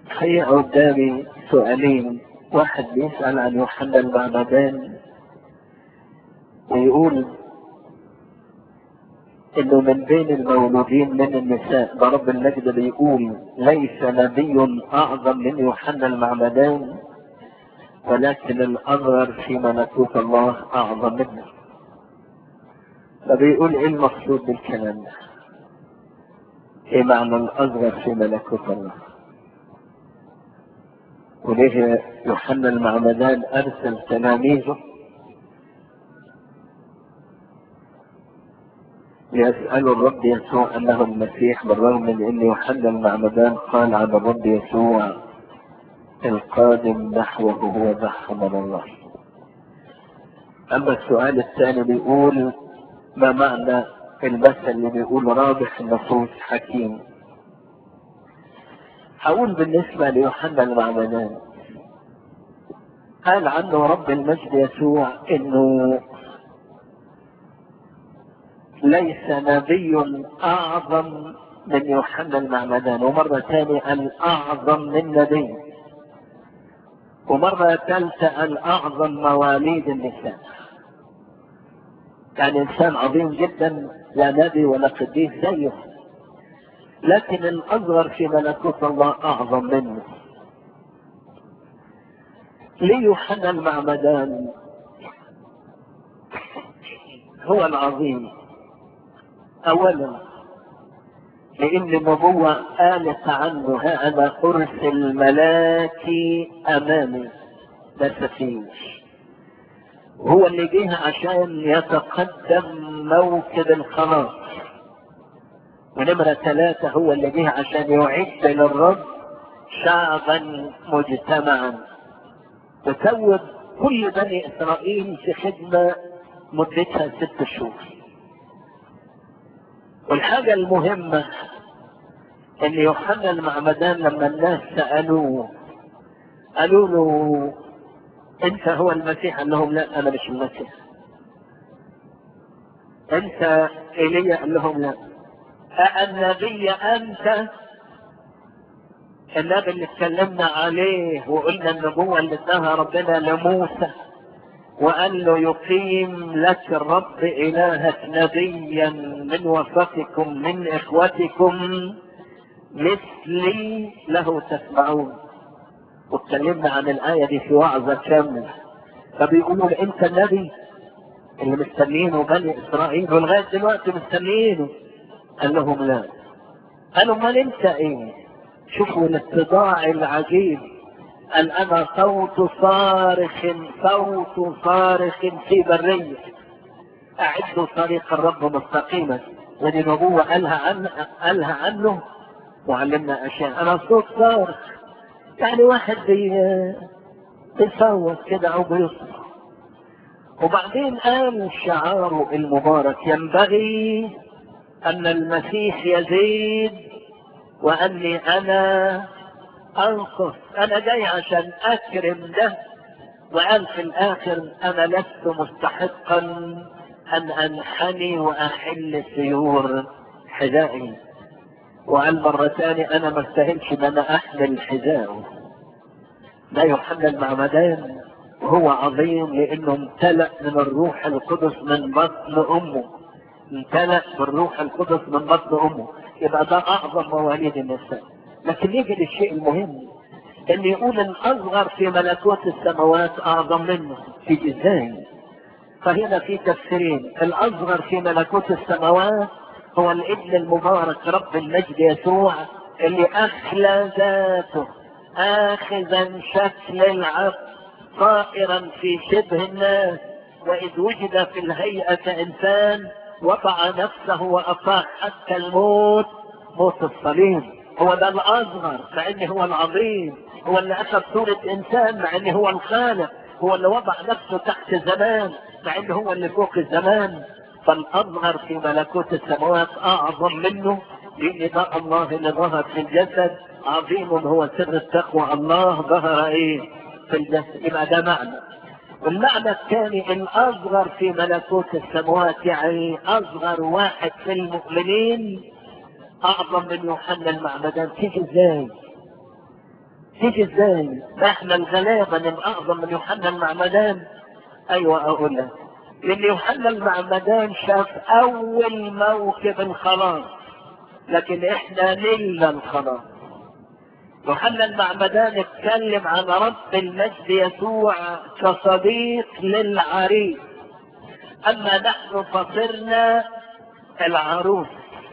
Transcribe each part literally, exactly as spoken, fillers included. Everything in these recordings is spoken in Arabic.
هي قدامي سؤالين، واحد بيسأل عن يوحنا المعمدان ويقول انه من بين المولودين من النساء ده رب المجد بيقول ليس نبي اعظم من يوحنا المعمدان ولكن الاصغر في ملكوت الله اعظم منه. فبيقول ايه المقصود بالكلام ده؟ ايه معنى الاصغر في ملكوت الله؟ وليه يوحنا المعمدان ارسل تلاميذه ليسألوا الرب يسوع انه المسيح، بالرغم من ان يوحنا المعمدان قال عن الرب يسوع القادم نحوه هو ذا من الله. اما السؤال الثاني بيقول ما معنى المثل اللي بيقول رابح النفوس حكيم؟ هقول بالنسبة ليوحنا المعمدان قال عنه رب المجد يسوع انه ليس نبي اعظم من يوحنا المعمدان، ومرة ثانية الاعظم من نبي، ومرة ثالثة الاعظم مواليد النساء. يعني انسان عظيم جدا لا نبي ولا قديس زيه، لكن الاصغر في ملكوت الله اعظم منه. ليه يوحنا المعمدان هو العظيم؟ اولا لان النبوة قالت عنه ها انا ارسل ملاكي امامي، ده سفير، هو اللي جه عشان يتقدم موكب الخلاص. ونمرة ثلاثة هو اللي جه عشان يعد للرب شعبا مجتمعا، وتوب كل بني اسرائيل في خدمة مدتها ست شهور. والحاجة المهمة ان يوحنا المعمدان لما الناس سألوه قالوا له انت هو المسيح؟ قال لهم لا انا مش المسيح. انت ايليا؟ قال لهم لا. النبي انت؟ النبي اللي اتكلمنا عليه وقلنا النبوة اللي اداها ربنا لموسى وقال له يقيم لك الرب الهك نبيا من وسطكم من اخوتكم مثلي له تسمعون. واتكلمنا عن الآية دي في وعظة كاملة. فبيقولوا انت النبي اللي مستنيينه بني اسرائيل ولغاية دلوقتي مستنيينه؟ قال لهم لا. قالوا امال انت ايه؟ شوفوا الاتضاع العجيب. قال انا صوت صارخ صوت صارخ في برية اعدوا طريق الرب مستقيما. ودي نبوة قالها عنه قالها عنه وعلمنا اشياء. انا صوت صارخ يعني واحد بيصوت كده او بيصرخ. وبعدين قال شعاره المبارك ينبغي ان المسيح يزيد واني انا انقص. انا جاي عشان اكرم ده. وقال في الاخر انا لست مستحقا ان انحني واحل سيور حذائي. وقال مرة ثانية انا ما استاهلش ان انا احمل حذائه. ده يوحنا المعمدان وهو عظيم لانه امتلأ من الروح القدس من بطن امه. امتلأ بالروح القدس من بطن امه، يبقى ده اعظم مواليد النساء. لكن يجي للشيء المهم ان يقول الاصغر في ملكوت السماوات اعظم منه. في ازاي؟ فهنا في تفسيرين. الاصغر في ملكوت السماوات هو الابن المبارك رب المجد يسوع اللي اخلى ذاته اخذا شكل العبد طائرا في شبه الناس، واذ وجد في الهيئة كانسان وضع نفسه واطاع حتى الموت، موت الصليب. هو ده الاصغر مع انه هو العظيم، هو اللي اخذ صورة انسان مع انه هو الخالق، هو اللي وضع نفسه تحت الزمان مع انه هو اللي فوق الزمان. فالاصغر في ملكوت السماوات اعظم منه لان ده الله اللي ظهر في الجسد. عظيم هو سر التقوى، الله ظهر ايه في الجسد. يبقى ده معنى. والمعنى الثاني الاصغر في ملكوت السماوات يعني اصغر واحد في المؤمنين اعظم من يوحنا المعمدان. تيجي ازاي؟ تيجي ازاي؟ احنا الغلابة نبقى اعظم من يوحنا المعمدان؟ ايوه اقول لك، لان يوحنا المعمدان شاف اول موكب الخلاص، لكن احنا نلنا الخلاص. يوحنا المعمدان اتكلم عن رب المجد يسوع كصديق للعريس، اما نحن فصرنا العروس.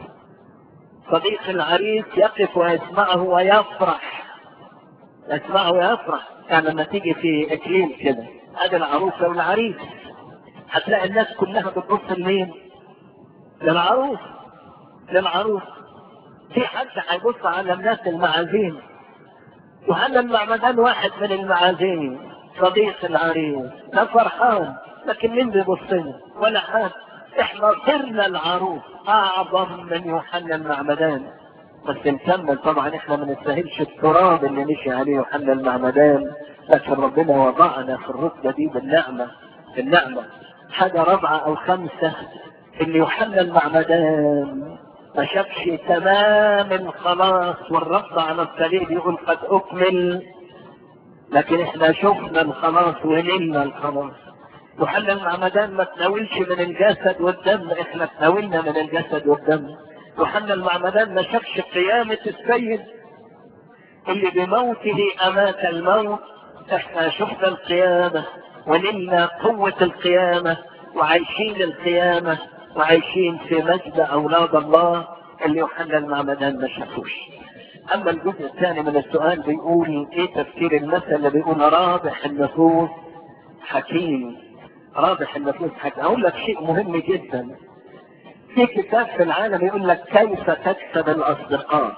صديق العريس يقف ويسمعه ويفرح، يسمعه ويفرح. يعني لما تيجي في اكليل كده، ادي العروسه والعريس، هتلاقي الناس كلها بتبص لمين؟ للعروس، للعروس. في حد هيبص على الناس المعازيم؟ يوحنا المعمدان واحد من المعازيم، صديق العريس، ده فرحان، لكن مين بيبص له؟ ولا حد. احنا صرنا العروس، اعظم من يوحنا المعمدان. بس نكمل طبعا، احنا ما نستاهلش التراب اللي مشي عليه يوحنا المعمدان، لكن ربنا وضعنا في الرتبه دي بالنعمه، بالنعمه. حاجه رابعه او خمسه، ان يوحنا المعمدان ما شافش تمام الخلاص والرفض على الصليب يقول قد اكمل، لكن احنا شفنا الخلاص ونلنا الخلاص. يوحنا المعمدان ما تناولش من الجسد والدم، احنا تناولنا من الجسد والدم. يوحنا المعمدان ما شافش قيامة السيد اللي بموته امات الموت، احنا شفنا القيامة ونلنا قوة القيامة، وعايشين القيامة، وعايشين في مجد اولاد الله اللي يوحنا المعمدان ما شافوش. اما الجزء الثاني من السؤال بيقول ايه تفسير المثل اللي بيقول رابح النفوس حكيم؟ رابح النفوس حكيم، اقول لك شيء مهم جدا. في كتاب في العالم يقول لك كيف تكسب الاصدقاء،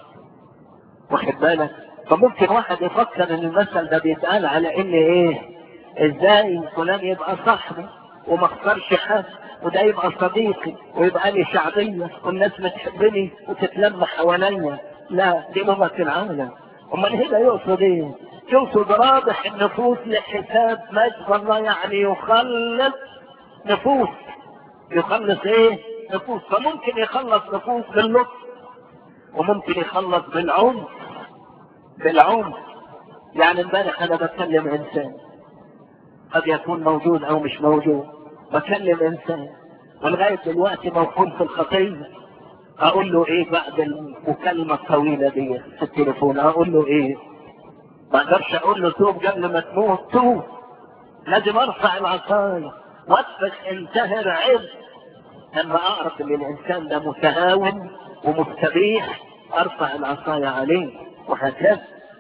واخد بالك؟ فممكن واحد يفكر ان المثل ده بيتقال على ان ايه، ازاي فلان يبقى صاحبي وما اختارش حد، وده يبقى صديقي ويبقى لي شعبيه والناس بتحبني وتتلم حواليا. لا، دي لغه العالم. امال هنا يقصد ايه؟ يقصد رابح النفوس لحساب مجد الله، يعني يخلص نفوس. يخلص ايه؟ نفوس. فممكن يخلص نفوس باللطف، وممكن يخلص بالعنف، بالعنف. يعني امبارح انا بكلم انسان قد يكون موجود او مش موجود، بكلم انسان ولغايه دلوقتي موقوف في الخطيه، اقول له ايه بعد المكالمه الطويله دي في التليفون؟ اقول له ايه؟ ما اقدرش اقول له توب قبل ما تموت، توب. لازم ارفع العصايه واتفق انتهر عرض. لما اعرف ان الانسان ده متهاون ومستبيح ارفع العصايه عليه، وهكذا.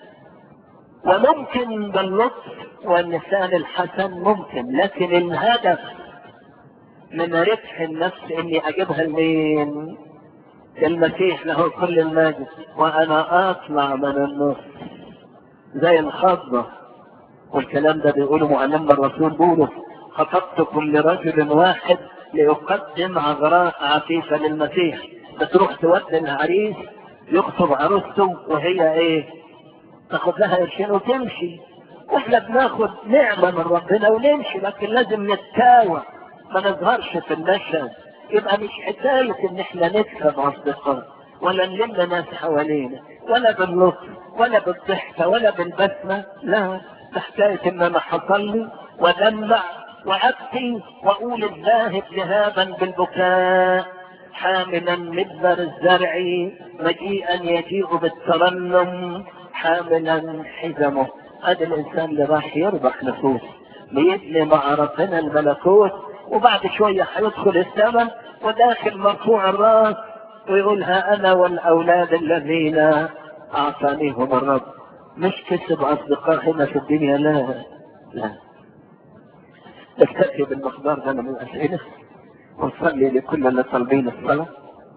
وممكن باللطف واللسان الحسن ممكن، لكن الهدف من ربح النفس اني اجيبها لمين؟ المسيح له كل المجد، وانا اطلع من النص زي الخضة. والكلام ده بيقوله معلمنا الرسول بولس: خطبتكم لرجل واحد ليقدم عذراء عفيفة للمسيح. بتروح تودي العريس يخطب عروسته وهي ايه؟ تاخد لها قرشين وتمشي. واحنا بناخد نعمة من ربنا ونمشي، لكن لازم نتساوى، ما نظهرش في المشهد. يبقى مش حكاية ان احنا نكسب اصدقاء ولا نلم ناس حوالينا، ولا باللطف ولا بالضحكة ولا بالبسمة، لا، ده حكاية ان انا حصلي ودمع وابكي واقول الذاهب ذهابا بالبكاء حاملا مدبر الزرع مجيئا يجيء بالترنم حاملا حزمه. هذا الانسان اللي راح يربح نفوس بيبني مع ربنا الملكوت، وبعد شوية هيدخل السماء وداخل مرفوع الراس ويقولها انا والاولاد الذين اعطانيهم الرب. مش كسب اصدقاء هنا في الدنيا، لا لا. نكتفي بالمقدار ده من الاسئله ونصلي لكل اللي طالبين الصلاه.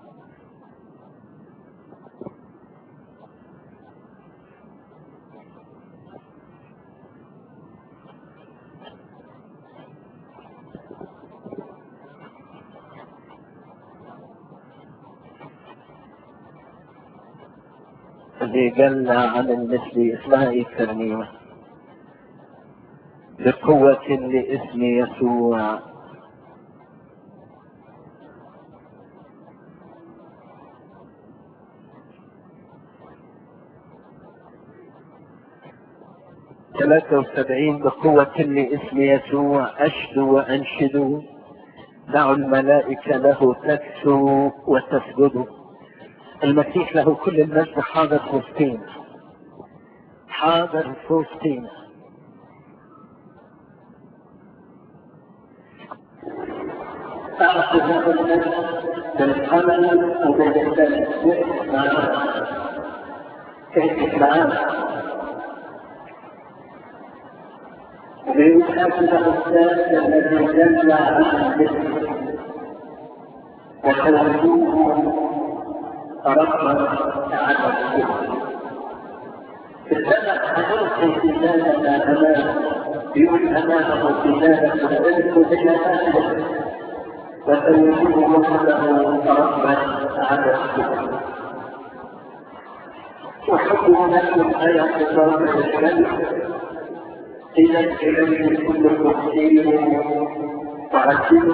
اللي جل عن المثل اسمها ايه الترنيمه؟ بقوة لاسم يسوع. ثلاثة وسبعين بقوة لاسم يسوع أشدو وأنشدوا، دعوا الملائكة له تكسو وتسجدوا. المسيح له كل المجد حاضر في وسطينا، حاضر في وسطينا. أعطي هذا المجد بالحمل وبالإحسان. كيف معانا ويحاسب الأستاذ الذي جمع عن الذكر وتوجهه ربما على الذكر. اتبع حضرت كتابنا أمامه، يقول أمامه كتابة العلم بالأمانة وتوجهه ربما على الذكر. وحكم لكم آية خطاب الكلمة إذا إليه كل تفسير وعجل.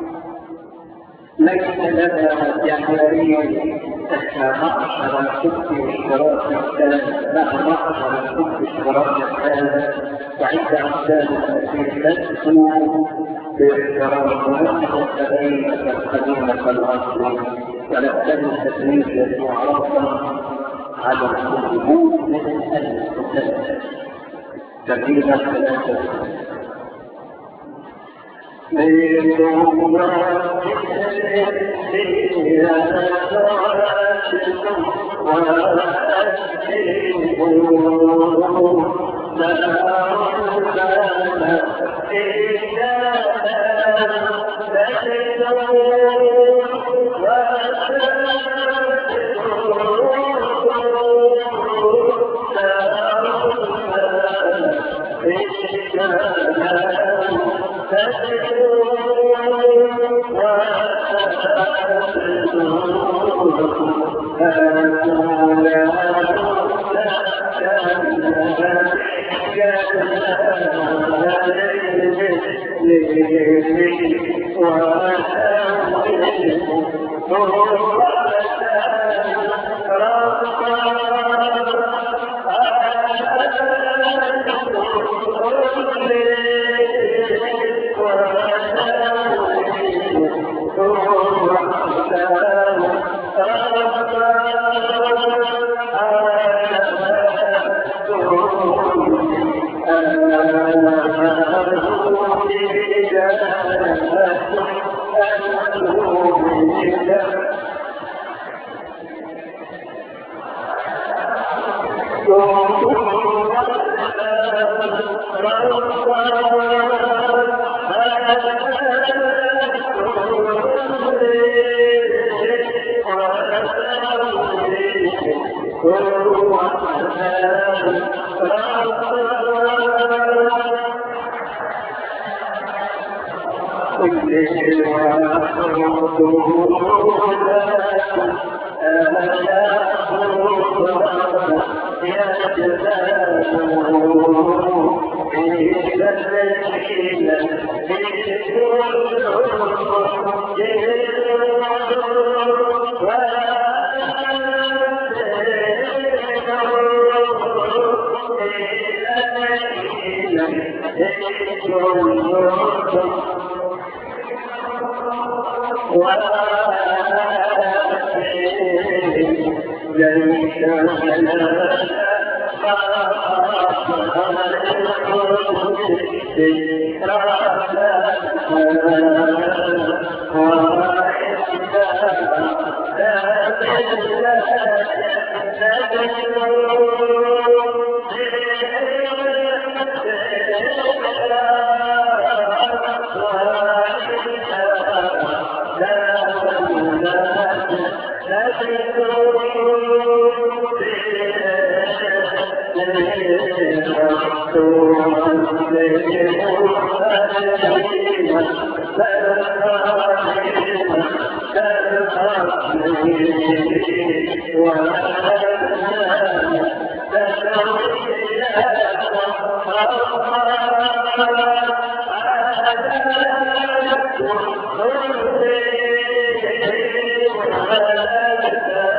ليس لنا جماهير كمعشر الحب اشتراك الثالث مع معشر الحب اشتراك الثالث وعند أمثال المسيح تسكو باحترام والسبعين القديمة الأصل ولكن التكليف يسوع ربنا على الخروج من الأسفل. تقريبا ثلاثة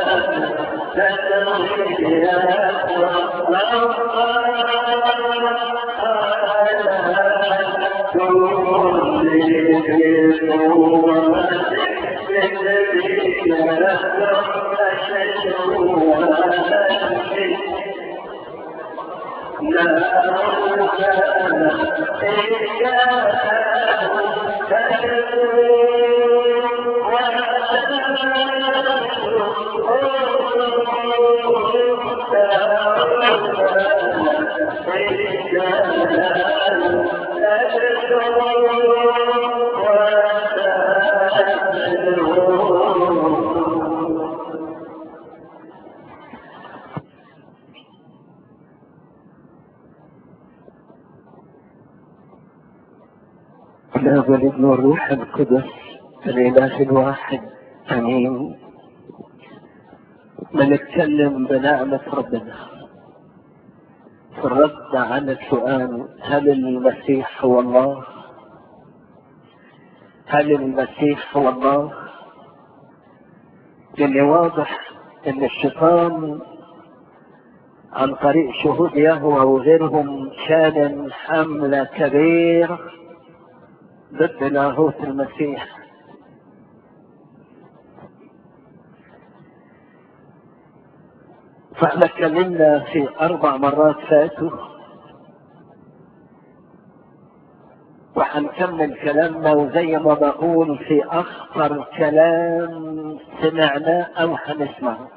لا الاب والابن والروح القدس الاله الواحد امين. بنتكلم بنعمة ربنا في الرد على السؤال: هل المسيح هو الله؟ هل المسيح هو الله؟ لأن واضح ان الشيطان عن طريق شهود يهوه وغيرهم كان حملة كبيرة ضد لاهوت المسيح. فاحنا اتكلمنا في اربع مرات فاتوا وهنكمل كلامنا، وزي ما بقول في اخطر كلام سمعناه او هنسمعه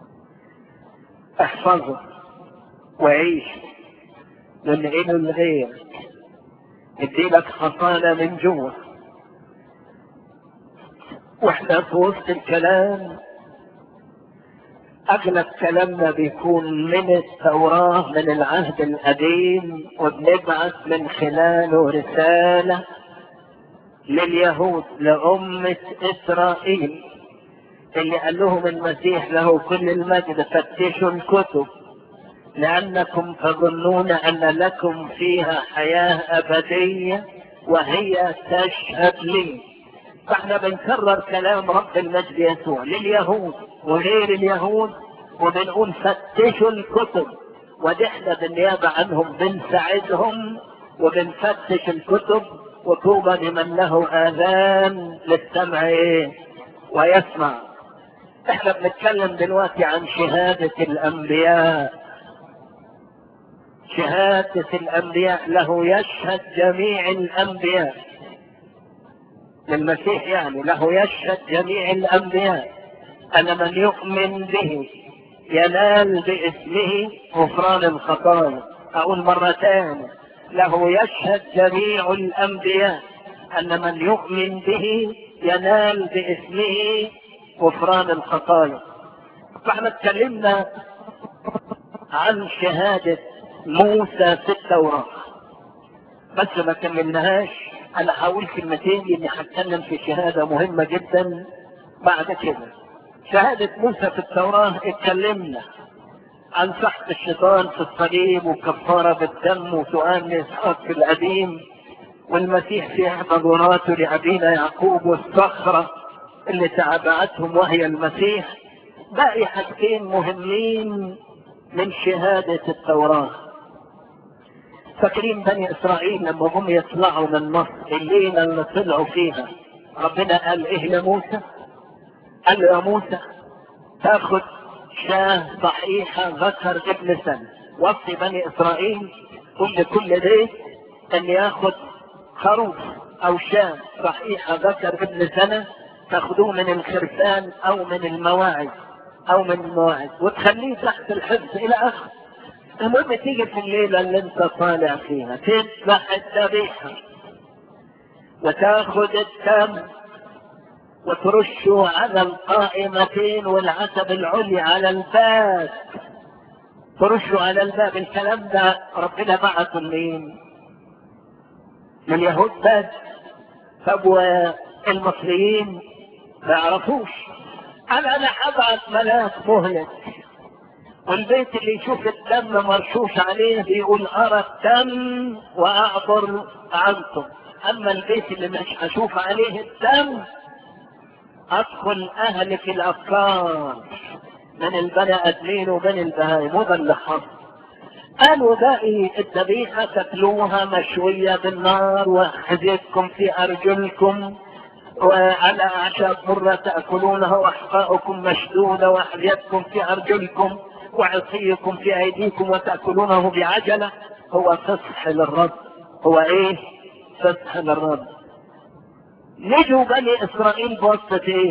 احفظه وعيش، لان ايه الغير اديلك حصانة من جوه. واحنا في وسط الكلام اغلب كلامنا بيكون من التوراة من العهد القديم، وبنبعث من خلاله رسالة لليهود لأمة إسرائيل اللي قال لهم المسيح له كل المجد: فتشوا الكتب لأنكم تظنون أن لكم فيها حياة أبدية وهي تشهد لي. فاحنا بنكرر كلام رب المجد يسوع لليهود وغير اليهود، وبنقول فتشوا الكتب، ودحنا بالنيابة عنهم بنساعدهم وبنفتش الكتب. وطوبى لمن له آذان للسمع ايه ويسمع. احنا بنتكلم دلوقتي عن شهادة الأنبياء. شهادة الأنبياء له يشهد جميع الأنبياء، للمسيح يعني له يشهد جميع الأنبياء أن من يؤمن به ينال باسمه غفران الخطايا. أقول مرتين: له يشهد جميع الأنبياء أن من يؤمن به ينال باسمه غفران الخطايا. فاحنا اتكلمنا عن شهادة موسى في التوراة بس ما كملناهاش. انا هقول كلمتين اني هتكلم في شهادة مهمة جدا بعد كده. شهادة موسى في التوراة اتكلمنا عن سحق الشيطان في الصليب وكفارة بالدم وسؤال لإسحاق في القديم، والمسيح في احدى ظهوراته لأبينا يعقوب والصخرة اللي تابعتهم وهي المسيح. باقي حاجتين مهمين من شهادة التوراة. فاكرين بني اسرائيل لما هم يطلعوا من مصر الليلة اللي طلعوا فيها ربنا قال ايه لموسى؟ قال له: يا موسى تاخد شاه صحيحة ذكر ابن سنة. وصي بني اسرائيل كل كل بيت ان ياخد خروف او شاه صحيحة ذكر ابن سنة، تاخدوه من الخرفان او من المواعظ او من المواعظ وتخليه تحت الحفظ الى اخر. المهم تيجي في الليلة اللي انت طالع فيها تذبح الذبيحة وتاخد الدم وترشه على القائمتين والعتب العليا على الباب، ترشه على الباب. الكلام ده ربنا بعثه لمين؟ لليهود بس. طب والمصريين ما يعرفوش. انا انا هبعث ملاك مهلك، والبيت اللي يشوف الدم مرشوش عليه بيقول ارى الدم واعبر عنكم، اما البيت اللي مش هشوف عليه الدم ادخل اهلك الافكار من البني ادمين وبين البهائم. وده اللي حصل. قالوا باقي الذبيحة تاكلوها مشوية بالنار، وخزيتكم في أرجلكم، وعلى أعشاب مرة تأكلونها، وأحقاؤكم مشدودة، وأحذيتكم في أرجلكم، وعصيكم في أيديكم، وتأكلونه بعجلة. هو فسح للرب. هو إيه؟ فسح للرب. نجوا بني إسرائيل بواسطة إيه؟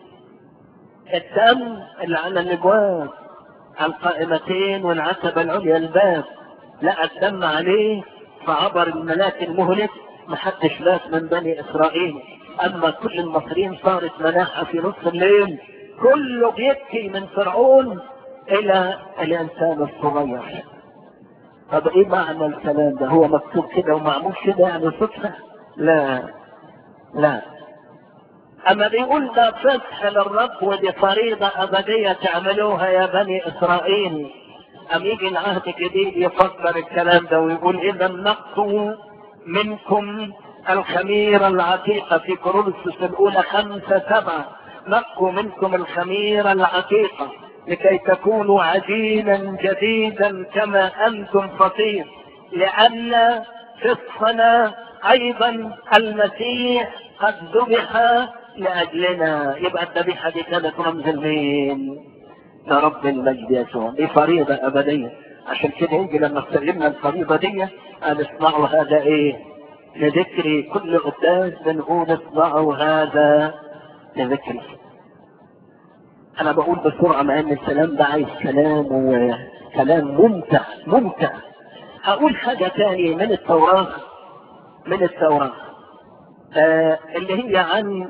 الدم اللي على الأبواب، على القائمتين والعتبة العليا الباب، لقى الدم عليه فعبر الملاك المهلك، محدش مات من بني إسرائيل. أما كل المصريين صارت مناحة في نص الليل، كله بيبكي من فرعون إلى الإنسان الصغير. طب إيه معنى الكلام ده؟ هو مكتوب كده ومعمول كده يعني صدفة؟ لا لا. أما بيقول ده فسح للرب، ودي فريضة أبدية تعملوها يا بني إسرائيل. أم يجي العهد الجديد يفسر الكلام ده ويقول إذا نقوا منكم الخميرة العتيقة، في كورنثوس الأولى خمسة سبعة، نقوا منكم الخميرة العتيقة لكي تكونوا عجينا جديدا كما أنتم فطير، لأن فسقنا أيضا المسيح قد ذبح لأجلنا. يبقى الذبيحة دي كانت رمز المين؟ لرب المجد يسوع. دي فريضة أبدية. عشان كده يجي لما استلمنا الفريضة دي قال اصنعوا هذا ايه؟ لذكري. كل قداس بنقول اصنعوا هذا لذكري. انا بقول بسرعة مع ان الكلام ده عايز كلام، وكلام ممتع ممتع. هقول حاجة تاني من التوراة، من التوراة آه اللي هي عن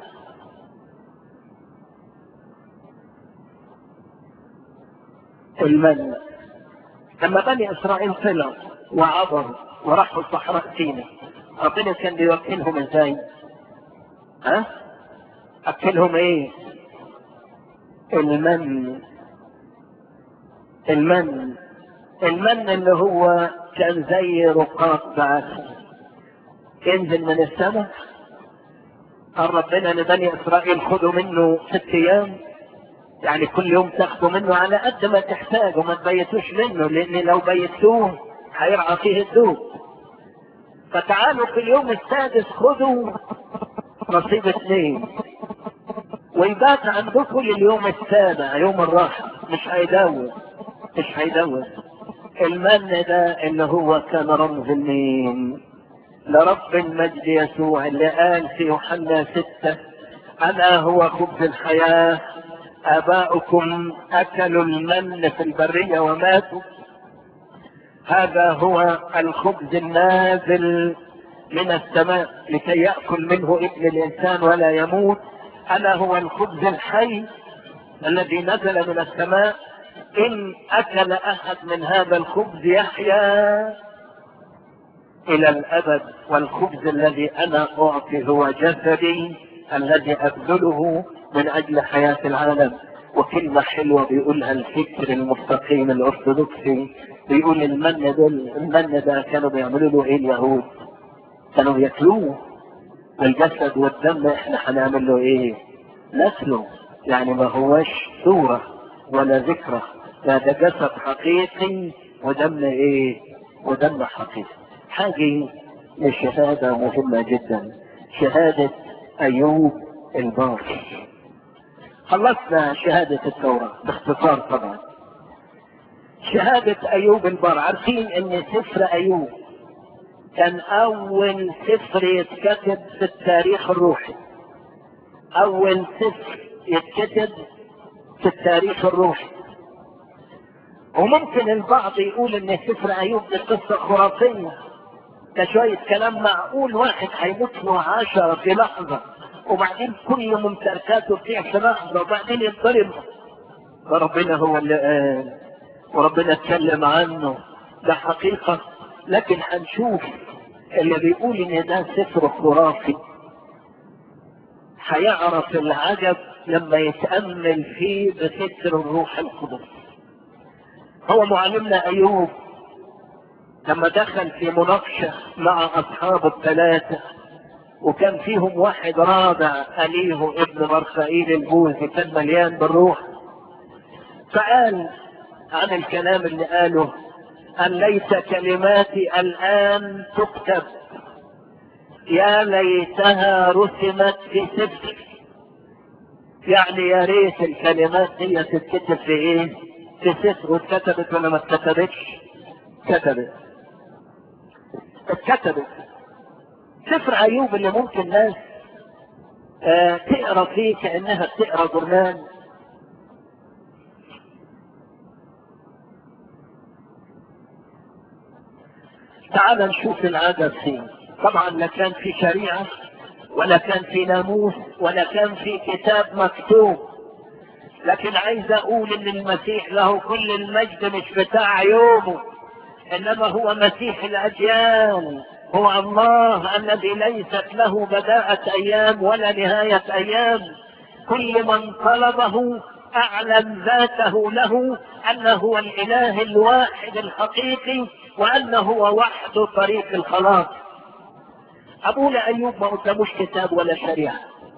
المن. لما بني اسرائيل طلعوا وعبروا وراحوا صحراء سيناء، ربنا كان بيوكلهم ازاي؟ ها؟ اكلهم ايه؟ المن. المن المن اللي هو كان زي رقاق بعسل ينزل من السماء. قال ربنا لبني اسرائيل خذوا منه ست ايام، يعني كل يوم تاخذوا منه على قد ما تحتاجوا، ما تبيتوش منه، لان لو بيتوه هيرعى فيه الدود. فتعالوا في اليوم السادس خذوا نصيب اثنين، ويبات عندكم لليوم السابع يوم الراحة. مش هيدور مش هيدور. المن ده اللي هو كان رمز المين؟ لرب المجد يسوع، اللي قال في يوحنا ستة أنا هو خبز الحياة، آباؤكم أكلوا المن في البرية وماتوا، هذا هو الخبز النازل من السماء لكي يأكل منه ابن الإنسان ولا يموت. أنا هو الخبز الحي الذي نزل من السماء، إن أكل أحد من هذا الخبز يحيا إلى الأبد، والخبز الذي أنا أعطي هو جسدي الذي أبذله من أجل حياة العالم. وكلمة حلوة بيقولها الفكر المستقيم الأرثوذكسي، بيقول المن ده المن ده كانوا بيعملوا له إيه اليهود؟ كانوا يأكلوه، والجسد والدم إحنا هنعمل له إيه؟ ناكله. يعني ما هوش صورة ولا ذكرى، لا ده جسد حقيقي ودم إيه؟ ودم حقيقي. حاجة الشهادة مهمة جدا، شهادة أيوب البار. خلصنا شهادة التوراة باختصار طبعا. شهادة أيوب البار، عارفين ان سفر أيوب كان أول سفر يتكتب في التاريخ الروحي، أول سفر يتكتب في التاريخ الروحي. وممكن البعض يقول ان سفر أيوب دي قصة خرافية، ده شوية كلام معقول، واحد هيموت له عشرة في لحظة، وبعدين كل ممتلكاته تضيع في لحظة، وبعدين يضرب. فربنا هو اللي قال، وربنا اتكلم عنه، ده حقيقة. لكن هنشوف اللي بيقول ان ده سفر خرافي هيعرف العجب لما يتأمل فيه بفكر الروح القدس. هو معلمنا أيوب لما دخل في مناقشة مع أصحاب الثلاثة، وكان فيهم واحد رابع أليه ابن مرخائيل البوذي كان مليان بالروح، فقال عن الكلام اللي قاله أن ليت كلماتي الآن تكتب، يا ليتها رسمت في سفر. يعني يا ريت الكلمات دي تتكتب في ايه؟ في سفر. واتكتبت ولا ما اتكتبتش؟ كتبت، اتكتبت. سفر ايوب اللي ممكن ناس آه تقرا فيه كانها بتقرا جورنال. تعال نشوف العدد فيه. طبعا لا كان في شريعه ولا كان في ناموس ولا كان في كتاب مكتوب، لكن عايز اقول ان المسيح له كل المجد مش بتاع يومه، انما هو مسيح الاجيال، هو الله الذي ليست له بداءة ايام ولا نهاية ايام. كل من طلبه اعلن ذاته له انه هو الاله الواحد الحقيقي وانه هو وحده طريق الخلاص. ابونا ايوب ما قداموش كتاب ولا شريعة،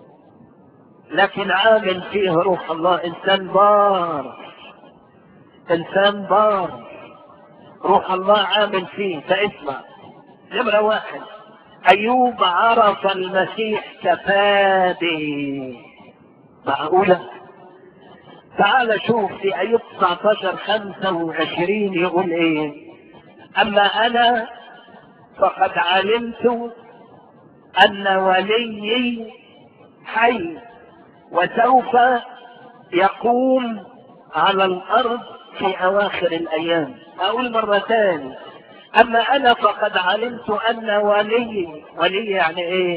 لكن عامل فيه روح الله. انسان بار، انسان بار، روح الله عامل فيه. فاسمع، نمرة واحد، ايوب عرف المسيح كفادي. معقولة؟ تعال شوف في ايوب تسعتاشر خمسة وعشرين يقول ايه؟ اما انا فقد علمت ان وليي حي وسوف يقوم على الارض في اواخر الايام. اقول مرة ثانية، اما انا فقد علمت ان ولي، ولي يعني ايه؟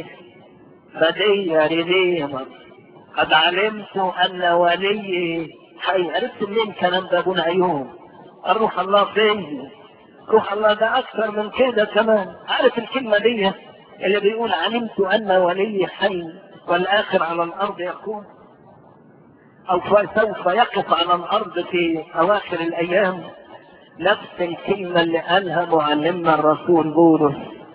فدية ريديمر. قد علمت ان ولي حي. عرفت منين الكلام ده ابونا ايوب؟ الروح الله فيه. روح الله ده اكثر من كده كمان. عارف الكلمة دي اللي بيقول علمت ان ولي حي والاخر على الارض يقوم، او سوف يقف على الارض في اواخر الايام؟ نفس الكلمة اللي قالها معلمنا الرسول بولس،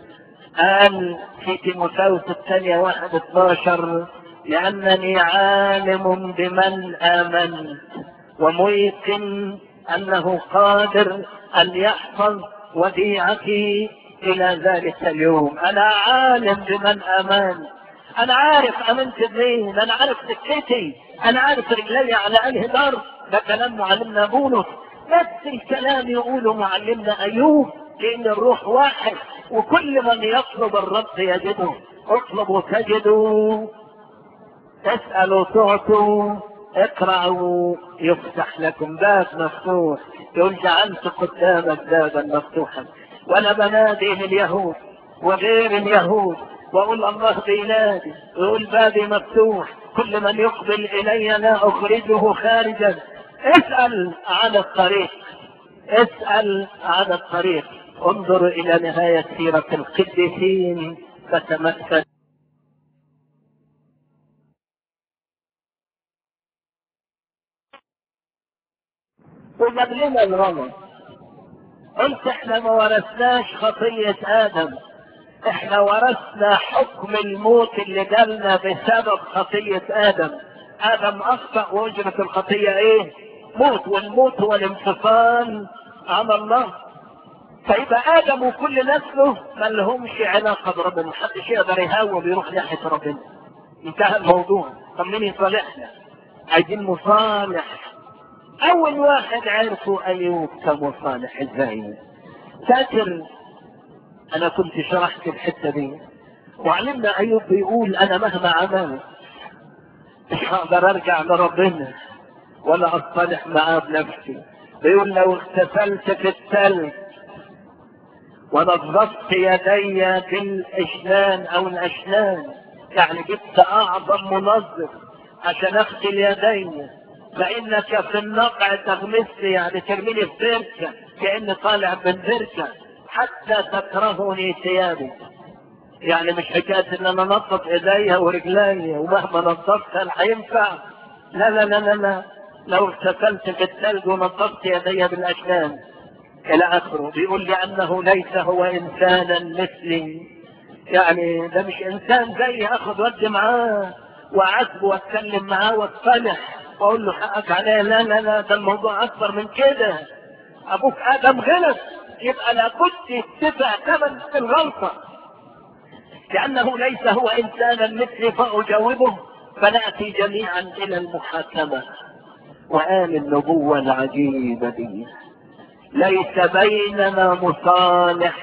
قال في تيموثاوس الثانية واحد اتناشر: لأنني عالم بمن آمنت وميقن أنه قادر أن يحفظ وديعتي إلى ذلك اليوم. أنا عالم بمن آمنت، أنا عارف آمنت بمين، أنا عارف سكتي، أنا عارف رجلي على أنهي درب. ده كلام معلمنا بولس. نفس الكلام يقوله معلمنا ايوب، لان الروح واحد وكل من يطلب الرب يجده. اطلبوا تجدوا، اسألوا تعطوا، اقرأوا يفتح لكم. باب مفتوح، يقول جعلت قدامك بابا مفتوحا. وانا بنادي لليهود وغير اليهود واقول الله بينادي ويقول بابي مفتوح، كل من يقبل الي لا اخرجه خارجا. اسأل عن الطريق، اسأل عن الطريق. انظر الى نهاية سيرة القديسين فتمثل. وجاب لنا الرمى. قلت احنا ما ورثناش خطية ادم، احنا ورثنا حكم الموت اللي جالنا بسبب خطية ادم. ادم اخطأ واجرة الخطية ايه؟ موت، والموت هو الانفصال عن الله. فيبقى ادم وكل نسله ما لهمش علاقة بربنا، محدش يقدر يهاوى بيروح ناحية ربنا. انتهى الموضوع. طب مين يصالحنا؟ عايزين مصالح. اول واحد عرفوا ايوب كمصالح. ازاي؟ فاكر انا كنت شرحت الحتة دي وعلمنا ايوب بيقول انا مهما عملت مش هقدر ارجع لربنا ولا اصطلح معاه بنفسي. بيقول لو اغتسلت في الثلج ونظفت يدي بالاشنان او الاشنان، يعني جبت اعظم منظف عشان اغسل يدي، فانك في النقع تغمسني، يعني ترميني في بركه كاني طالع من بركه، حتى تكرهني ثيابي. يعني مش حكايه ان انا نظف ايديا ورجلي ومهما نظفتها هينفع. لا لا لا لا لا، لو اغتسلت في الثلج ونظفت يدي بالاشنان الى اخره. بيقول لي انه ليس هو انسانا مثلي، يعني ده مش انسان زي اخد ود معاه واعاتبه واتكلم معاه واتصالح واقول له حقك عليه. لا لا لا، ده الموضوع اكبر من كده. ابوك ادم غلط، يبقى لابد يدفع ثمن الغلطة، لأنه ليس هو إنسانا مثلي فأجاوبه، فنأتي جميعا إلى المحاكمة. وقال النبوة العجيبة دي: ليس بيننا مصالح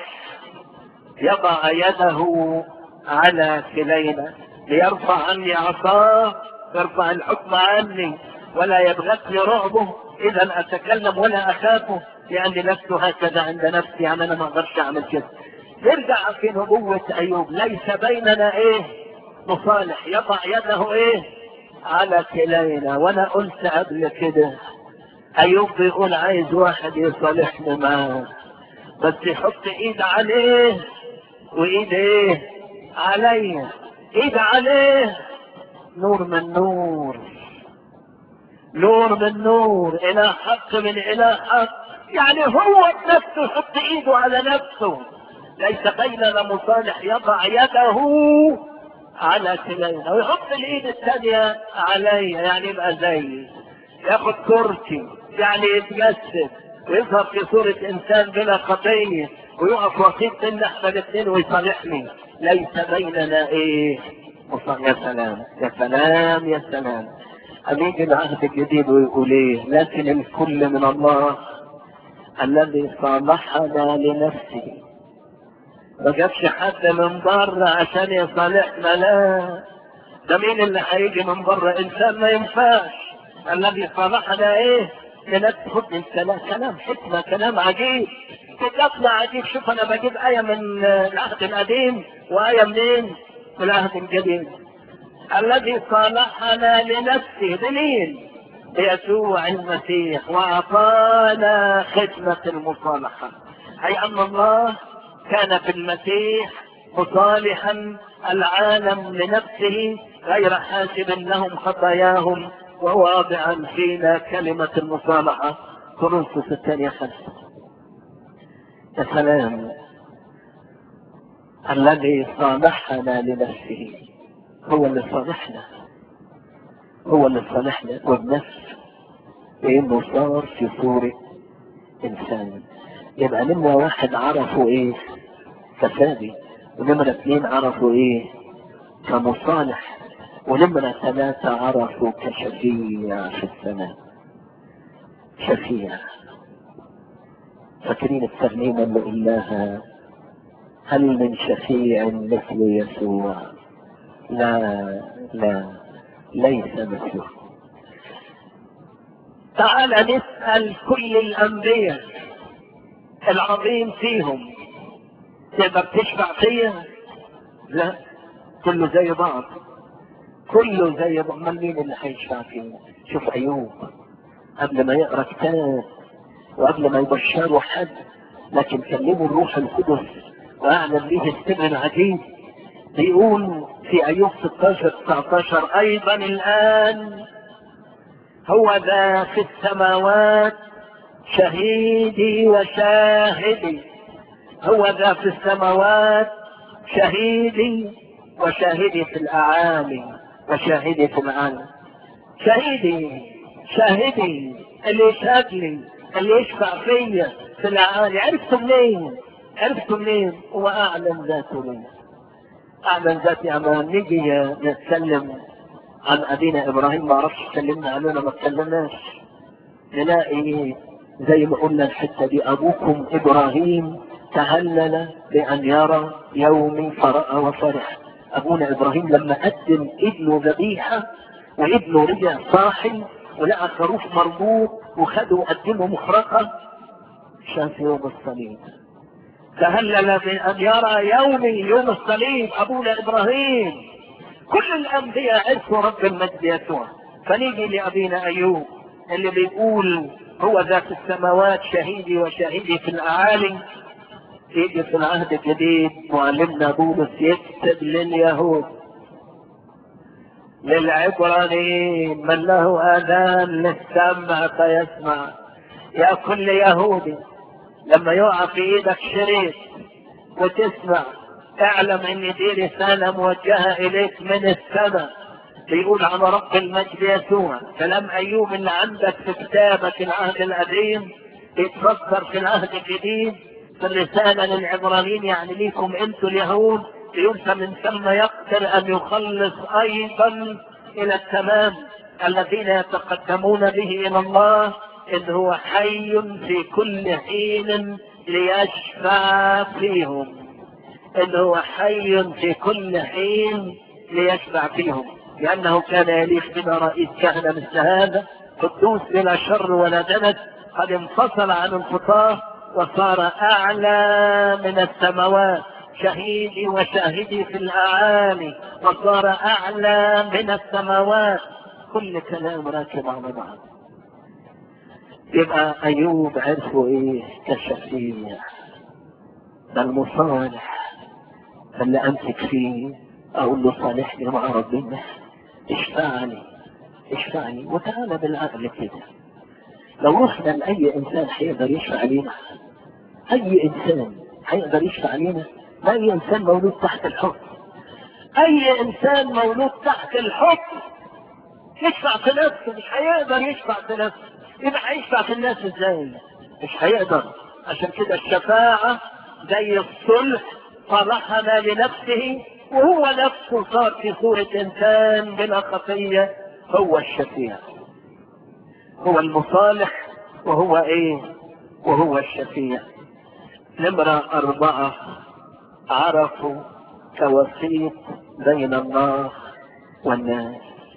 يضع يده على كلينا ليرفع عني عصاه، يرفع الحكم عني ولا يبغتني رعبه، اذا اتكلم ولا اخافه لاني لست هكذا عند نفسي، يعني انا ما اقدرش اعمل كده. نرجع في نبوة ايوب: ليس بيننا ايه مصالح يضع يده ايه على كلينا. وانا قلت قبل كده ايوب بيقول عايز واحد يصالحني معاه، بس يحط ايد عليه وايد ايه عليا. ايد عليه نور من نور، نور من نور، الى حق من الى حق، يعني هو بنفسه يحط ايده على نفسه. ليس بيننا مصالح يضع يده على كلينا ويحط الايد الثانية عليا، يعني يبقى زي ياخد كرسي، يعني يتجسد ويظهر في صورة انسان بلا خطية ويقف وسيط بيننا احنا الاثنين ويصالحني. ليس بيننا ايه مصالح. يا سلام يا سلام يا سلام. أميج العهد الجديد ويقول ايه: لكن الكل من الله الذي صالحنا لنفسه. ما جابش حد من بره عشان يصالحنا، لا، ده مين اللي هيجي من بره؟ انسان ما ينفعش. الذي صالحنا ايه لنفسه. خد الكلام كلام حكمة، كلام عجيب، كتابنا عجيب. شوف انا بجيب آية من العهد القديم وآية منين؟ من العهد الجديد. الذي صالحنا لنفسه بمين؟ بيسوع المسيح، واعطانا خدمة المصالحة، اي ان الله كان في المسيح مصالحا العالم لنفسه غير حاسب لهم خطاياهم وواضعا فينا كلمة المصالحة. كورنثوس الثانية خمسة. يا سلام. الذي صالحنا لنفسه، هو اللي صالحنا، هو اللي صالحنا وبنفسه لانه صار في صورة انسان. يبقى نمرة واحد عرفوا ايه كفادي، ونمرة اثنين عرفوا ايه كمصالح، ونمرة ثلاثة عرفوا كشفيع في السماء. شفيع. فاكرين الترنيمة اللي قلناها: هل من شفيع مثل يسوع؟ لا لا ليس مثله. تعال نسأل كل الأنبياء العظيم فيهم: تقدر تشفع فيا؟ لا، كله زي بعض، كله زي بعض. من مين اللي هيشفع فيه؟ شوف أيوب قبل ما يقرأ كتاب وقبل ما يبشره حد، لكن كلمه الروح القدس وأعلن ليه السر العجيب. بيقول في أيوب ستاشر تسعتاشر: أيضا الآن هو ذا في السماوات شهيدي وشاهدي. هو ذا في السماوات شهيدي وشاهدي في الأعالي وشاهدي في العالم. شهيدي شاهدي اللي يشهد لي، اللي يشفع فيا في الأعالي. عرفتوا منين؟ عرفتوا منين؟ هو أعلن ذاته لي، أعلن ذاتي. أما نيجي نتكلم عن أبينا إبراهيم، ما عرفش تكلمنا عننا، ما تكلمناش. نلاقي زي ما قلنا الحتة دي: أبوكم إبراهيم تهلل بأن يرى يومي فرأى وفرح. أبونا إبراهيم لما قدم ابنه ذبيحة وابنه رجع صاحي ولقى خروف مربوط وخده وقدمه محرقة، شاف يوم الصليب. تهلل بأن يرى يومي، يوم الصليب. أبونا إبراهيم. كل الأنبياء عرفوا رب المجد يسوع. فنيجي لأبينا أيوب اللي بيقول: هو ذا في السماوات شهيدي وشهيدي في الأعالي. يجي في العهد الجديد معلمنا بولس يكتب لليهود: للعبرانيين: من له آذان للسمع فيسمع. يا كل يهودي، لما يقع في ايدك شريط وتسمع، اعلم ان دي رسالة موجهة اليك من السماء. بيقول عن رب المجد يسوع. كلام ايوب اللي عندك في كتابك العهد القديم يتفسر في العهد الجديد في الرسالة للعبرانيين يعني ليكم انتوا اليهود، يقول فمن ثم يقدر ان يخلص ايضا الى التمام الذين يتقدمون به الى الله، إذ هو حي في كل حين ليشفع فيهم. إذ هو حي في كل حين ليشفع فيهم، لأنه كان يليق بنا رئيس كهنة مثل هذا، قدوس بلا شر ولا دنس، قد انفصل عن الخطاة وصار أعلى من السماوات، شهيدي وشاهدي في الأعالي، وصار أعلى من السماوات. كل كلام راكب على بعض. يبقى أيوب عرفوا إيه كشفيع، ده المصالح اللي أمسك فيه أقول له صالحني مع ربنا، اشفعني اشفعني. وتعالى بالعقل كده، لو رحنا لأي إنسان هيقدر يشفع علينا؟ أي إنسان هيقدر يشفع علينا؟ ما أي إنسان مولود تحت الحكم. أي إنسان مولود تحت الحكم يشفع في نفسه، مش هيقدر يشفع في نفسه. يبقى هيشفع في الناس ازاي؟ مش هيقدر. عشان كده الشفاعة زي الصلح، صلحنا لنفسه وهو نفسه صار في صورة انسان بلا خطية. هو الشفيع، هو المصالح، وهو ايه؟ وهو الشفيع. نمرة اربعة، عرفوا كوسيط بين الله والناس.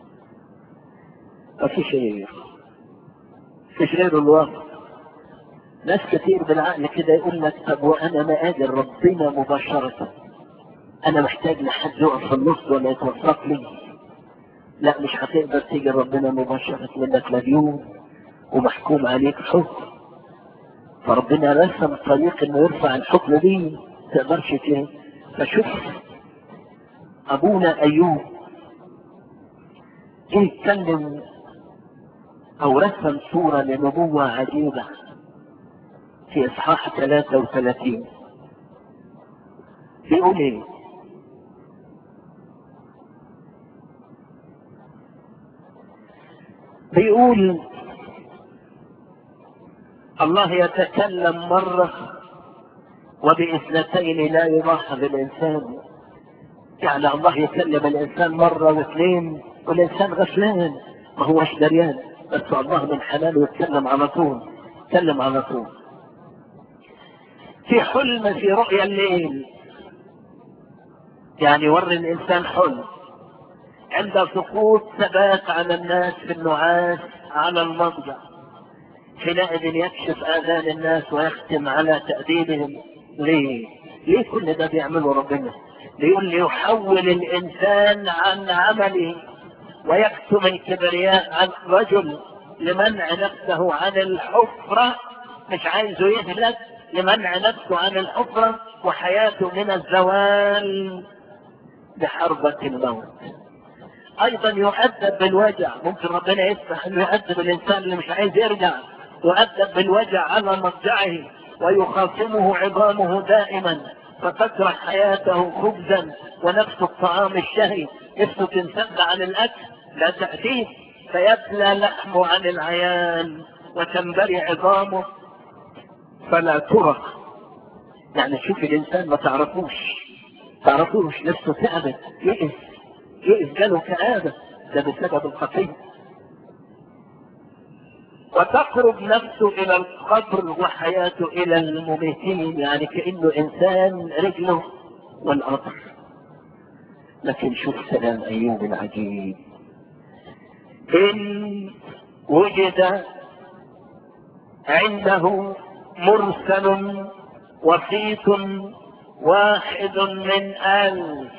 مفيش غيره، مفيش غيره الوسط. ناس كتير بالعقل كده يقول لك طب وانا ما قادر ربنا مباشرة، انا محتاج لحد يقف في النص ولا يتوسط لي. لا، مش هتقدر تيجي ربنا مباشرة، لانك مديون ومحكوم عليك حكم. فربنا رسم طريق انه يرفع الحكم دي، تقدرش تيه. فشوف ابونا ايوب جه يتكلم او رسم صورة لنبوة عجيبة في اصحاح ثلاثة وثلاثين. بيقول ايه؟ بيقول الله يتكلم مرة وباثنتين لا يلاحظ الانسان. يعني الله يكلم الانسان مرة واثنين والانسان غفلان ما هوش دريان، بس الله من حلاله يتكلم على طول، يتكلم على طول. في حلم في رؤيا الليل، يعني وري الانسان حلم عند سقوط ثبات على الناس في النعاس على المضجع، حينئذ يكشف اذان الناس ويختم على تأديبهم. ليه؟ ليه كل ده بيعمله ربنا؟ بيقول لي يحول الانسان عن عمله ويكتم الكبرياء عن رجل لمنع نفسه عن الحفرة، مش عايزه يهلك، لمنع نفسه عن الحفرة وحياته من الزوال بحربة الموت. ايضا يؤدب بالوجع، ممكن ربنا يسمح انه يؤدب الانسان اللي مش عايز يرجع، يؤدب بالوجع على مضجعه ويخاصمه عظامه دائما، فتكره حياته خبزا ونفس الطعام الشهي، نفسه تنسد عن الاكل لا تأتيه، فيبلى لحمه عن العيان وتنبري عظامه فلا ترى. يعني شوف الانسان ما تعرفوش تعرفوش نفسه تعبت، يئس يئس جاله كآبة، ده بسبب الخطية. وتقرب نفسه الى القبر وحياته الى المميتين، يعني كأنه انسان رجله والقبر. لكن شوف سلام ايوب العجيب، ان وجد عنده مرسل وسيط واحد من ألف.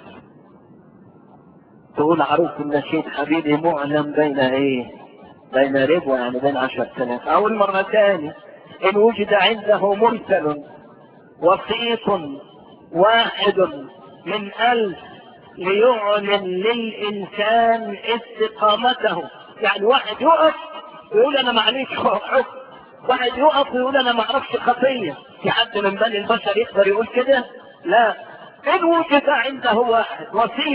تقول عروس النشيد حبيبي معلم بين ايه؟ بين ربوة، يعني بين عشر سنوات. اول مرة تاني، ان وجد عنده مرسل وسيط واحد من ألف ليعلن للإنسان استقامته. يعني واحد يقف ويقول انا معليش حكم، واحد يقف ويقول انا ما اعرفش خطية. في حد من بني البشر يقدر يقول كده؟ لا. ان وجد عنده واحد وسيط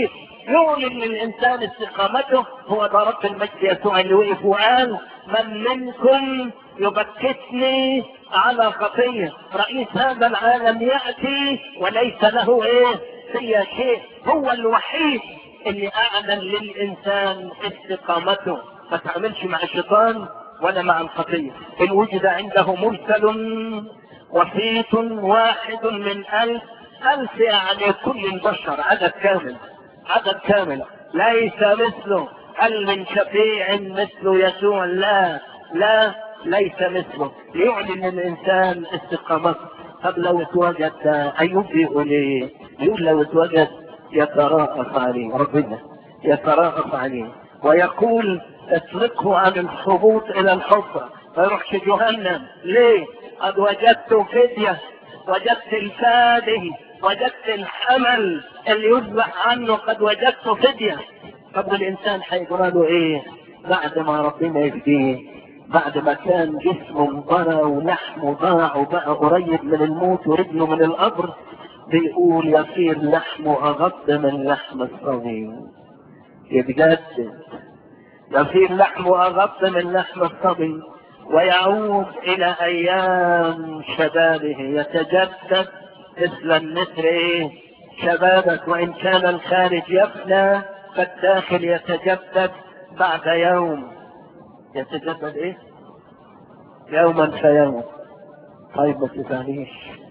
يعلن للانسان استقامته. هو ده رب المجد يسوع اللي وقف وقال من منكم يبكتني على خطيه، رئيس هذا العالم ياتي وليس له ايه في شيء. هو الوحيد اللي اعلن للانسان استقامته. ما تعملش مع الشيطان ولا مع الخطيه. ان وجد عنده مرسل وسيط واحد من الف، الف يعني كل البشر، عدد كامل، عدد كامل ليس مثله. هل من شفيع مثل يسوع؟ لا لا ليس مثله. يعلن الانسان استقامته. طب لو اتوجد ايوب يقول ايه؟ يقول لو اتوجد يتراءف عليه، ربنا يتراءف عليه ويقول اطلقه عن الهبوط الى الحفره، ما يروحش جهنم. ليه؟ قد وجدت فديه، وجدت الفادي، وجدت الحمل اللي يذبح عنه، قد وجدت فديه. طب الانسان هيجرى له ايه بعد ما ربنا يفديه؟ بعد ما كان جسمه انضرى ولحمه ضاع وبقى قريب من الموت ورجله من القبر، بيقول يصير لحمه اغض من لحم الصبي. يتجدد، يصير لحمه اغض من لحم الصبي ويعود الى ايام شبابه. يتجدد مثل النسر ايه شبابك، وان كان الخارج يفنى فالداخل يتجدد بعد يوم. يتجدد ايه يوما فيوم. طيب ما تفهميش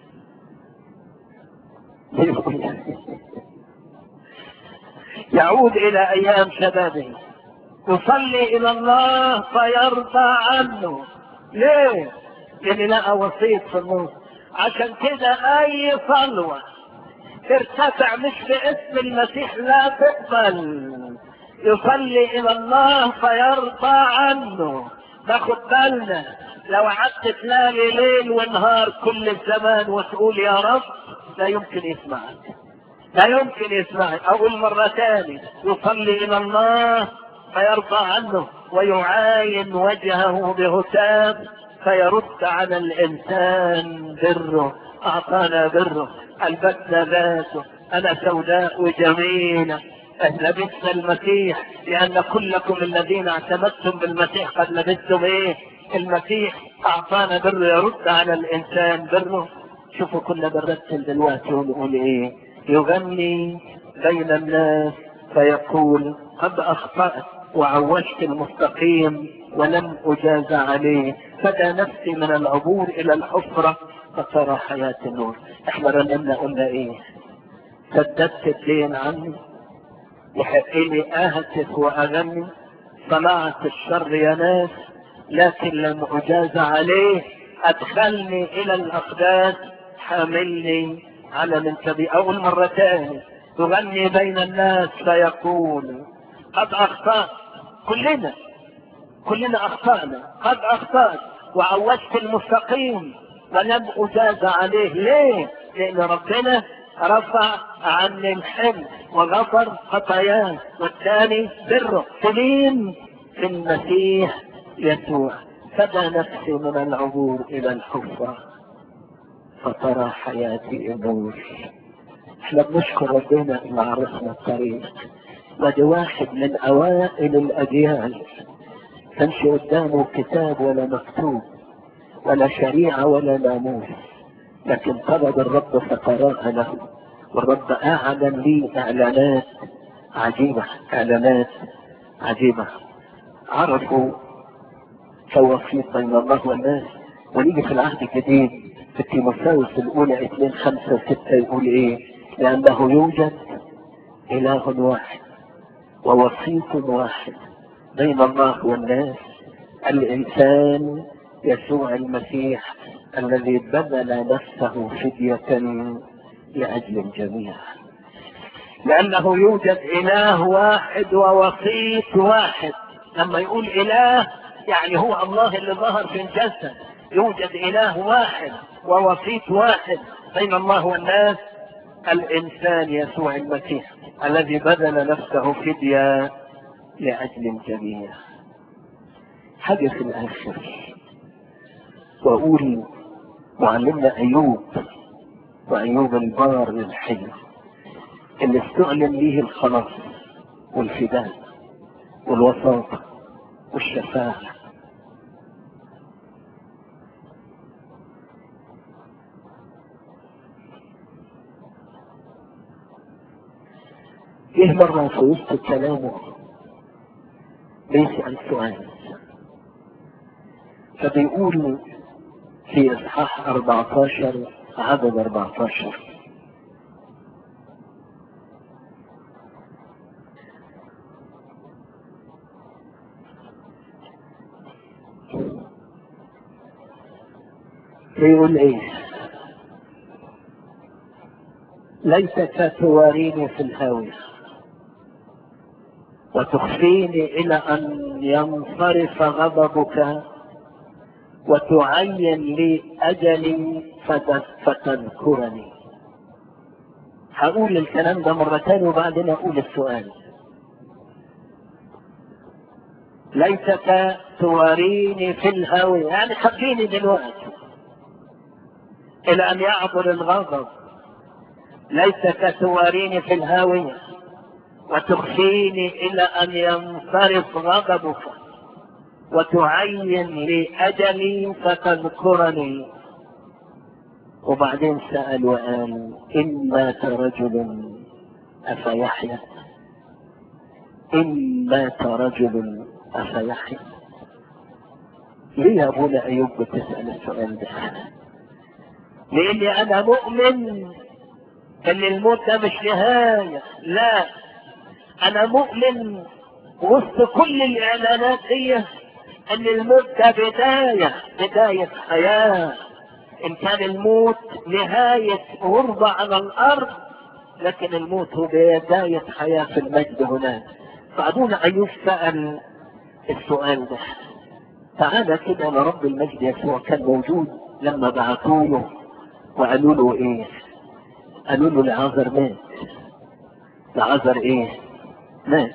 يعود الى ايام شبابه. يصلي الى الله فيرضى عنه. ليه؟ لان لقى وسيط في النص. عشان كده اي صلوة ترتفع مش باسم المسيح لا تقبل. يصلي الى الله فيرضى عنه. ناخد بالنا لو قعدت تنامي ليل ونهار كل الزمان وتقول يا رب، لا يمكن يسمعك، لا يمكن يسمعك. اقول مرة تاني، يصلي الى الله فيرضى عنه ويعاين وجهه بهتاب فيرد على الانسان بره. اعطانا بره، البسنا ذاته، انا سوداء وجميلة، لبسنا المسيح، لان كلكم الذين اعتمدتم بالمسيح قد لبستم ايه المسيح. اعطانا بره يرد على الانسان بره. شوفوا كنا بنرتل دلوقتي ونقول ايه؟ يغني بين الناس فيقول قد اخطأت وعوجت المستقيم ولم اجاز عليه، فدى نفسي من العبور الى الحفرة فترى حياة النور. احنا رنمنا قلنا ايه؟ سددت الدين عني، يحق لي اهتف واغني، صنعت الشر يا ناس لكن لم اجاز عليه، ادخلني الى الاقداس حاملني على منكبي. اول مرة تاني تغني بين الناس فيقول قد اخطأت. كلنا كلنا اخطأنا، قد اخطأت وعوجت المستقيم ولم اجاز عليه. ليه؟ لان ربنا رفع عني الحمل وغفر خطاياه، والثاني بره. سليم في المسيح يسوع، فدى نفسي من العبور الى الحفرة فترى حياتي النور. احنا بنشكر ربنا اللي عرفنا الطريق. ودي واحد من اوائل الاجيال كانش قدامه كتاب ولا مكتوب ولا شريعة ولا ناموس، لكن طلب الرب فقرأ له، والرب اعلن لي اعلانات عجيبة، اعلانات عجيبة. عرفوا توفيق بين الله والناس. ونيجي في العهد الجديد في تيموثاوس الاولى اثنين خمسة ستة يقول ايه؟ لانه يوجد اله واحد ووسيط واحد بين الله والناس، الانسان يسوع المسيح الذي بذل نفسه فدية لاجل الجميع. لانه يوجد اله واحد ووسيط واحد. لما يقول اله يعني هو الله اللي ظهر في الجسد. يوجد اله واحد ووسيط واحد بين الله والناس، الانسان يسوع المسيح الذي بذل نفسه فدية لاجل الجميع. حاجة في الاخر واقول معلمنا ايوب، وايوب البار الحي اللي استعلن ليه الخلاص والفداء والوساطة والشفاعة. جه مرة في وسط كلامه بيسأل سؤال، فبيقول في اصحاح اربعتاشر عدد اربعتاشر: بيقول ايه؟ ليتك تواريني في الهاوية وتخفيني الى ان ينصرف غضبك وتعين لي اجلي فتذكرني. هقول الكلام ده مرة تانية وبعدين اقول السؤال. ليتك تواريني في الهاوية، يعني خفيني دلوقتي الى ان يعبر الغضب. ليتك تواريني في الهاوية وتخفيني الى ان ينصرف غضبك وتعين لي اجلي فتذكرني. وبعدين سأل وقال: إن مات رجل أفيحيا؟ إن مات رجل أفيحيا؟ ليه يا أبونا أيوب بتسأل السؤال ده؟ لأني أنا مؤمن أن الموت ده مش نهاية، لا، أنا مؤمن وسط كل الإعلانات دي أن الموت ده بداية بداية حياة. إن كان الموت نهاية غربة على الأرض، لكن الموت هو بداية حياة في المجد هناك. فأبونا أيوب سأل السؤال ده. تعالى كده لرب المجد يسوع، كان موجود لما بعثوا له وقالوا له إيه؟ قالوا له لعازر مات. لعازر إيه؟ مات.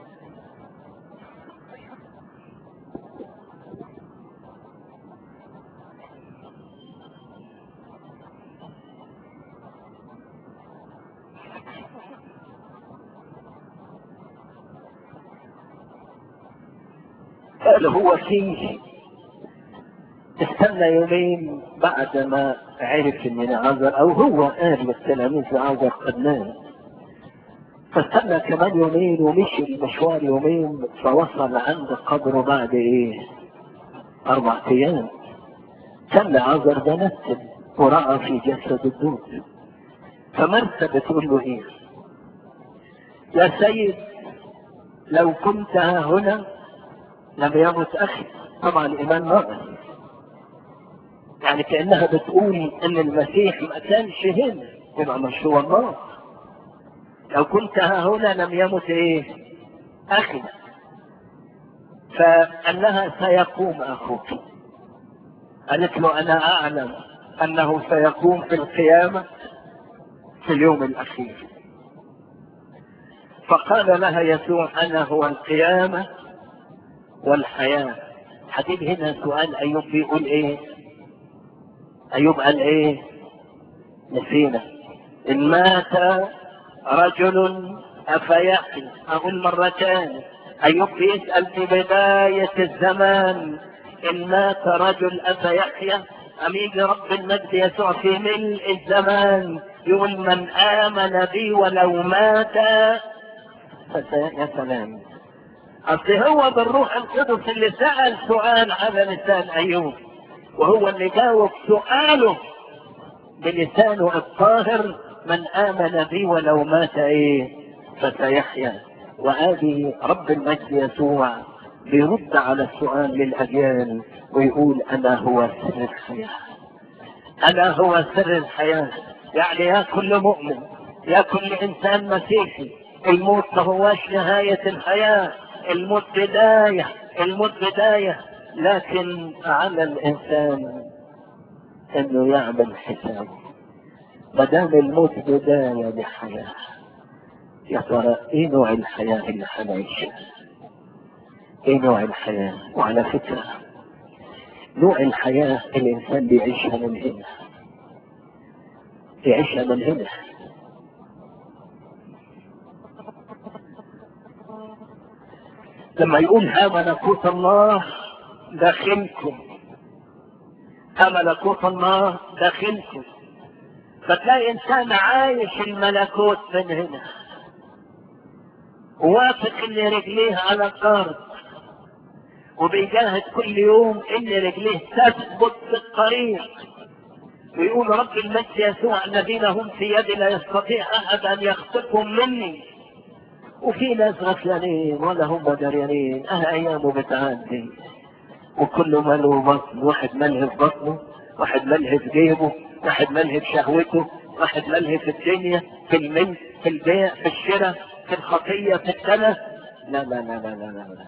قال هو فيه. استنى يومين بعد ما عرف ان لعازر، او هو قال للتلاميذ لعازر قد مات، فاستنى كمان يومين ومشي المشوار يومين، فوصل عند قبره بعد ايه؟ اربع ايام. كان لعازر ده نفسه ورأى في جسد الدود. فمرثا بتقول له ايه؟ يا سيد لو كنت ها هنا لم يمت اخي. طبعا الايمان ناقص، يعني كأنها بتقول ان المسيح ما كانش هنا، يبقى مش هو الله. لو كنت ها هنا لم يمت ايه؟ اخي. فانها سيقوم اخوك. قالت له انا اعلم انه سيقوم في القيامة في اليوم الاخير. فقال لها يسوع: انا هو القيامة والحياة. حبيب هنا سؤال ايوب بيقول ايه؟ ايوب قال ايه؟ نسينا. ان مات رجل افيحيا. اقول مرة تاني، ايوب بيسأل في بداية الزمان: ان مات رجل افيحيا؟ ام يجي رب المجد يسوع في ملء الزمان يقول: من امن بي ولو مات فسيحيا؟ سلام. اصل هو بالروح القدس اللي سأل سؤال على لسان ايوب، وهو اللي جاوب سؤاله بلسانه الطاهر: من آمن بي ولو مات ايه فسيحيا. وهذه رب المجد يسوع بيرد على السؤال للأجيال ويقول: أنا هو سر الحياة. أنا هو سر الحياة. يعني يا كل مؤمن، يا كل إنسان مسيحي، الموت ما هواش نهاية الحياة، الموت بداية، الموت بداية. لكن على الإنسان إنه يعمل حسابه. ما دام الموت بداية لحياة، يا ترى ايه نوع الحياة اللي هنعيشها؟ ايه نوع الحياة؟ وعلى فكرة نوع الحياة الانسان بيعيشها من هنا، يعيشها من هنا. لما يقول ها ملكوت الله داخلكم، ها ملكوت الله داخلكم، فتلاقي انسان عايش الملكوت من هنا، وواثق ان رجليه على الارض، وبيجاهد كل يوم ان رجليه تثبت في الطريق، ويقول رب المجد يسوع الذين هم في يدي لا يستطيع احد ان يخطفهم مني. وفي ناس غفلانين ولا هم دريانين، اه ايامه بتعدي وكله ماله بطن، واحد ملهي في بطنه، واحد ملهي في جيبه، واحد ملهي في شهوته، واحد ملهي في الدنيا، في الملك، في البيع، في الشراء، في الخطية، في السنة. لا لا لا لا لا لا, لا.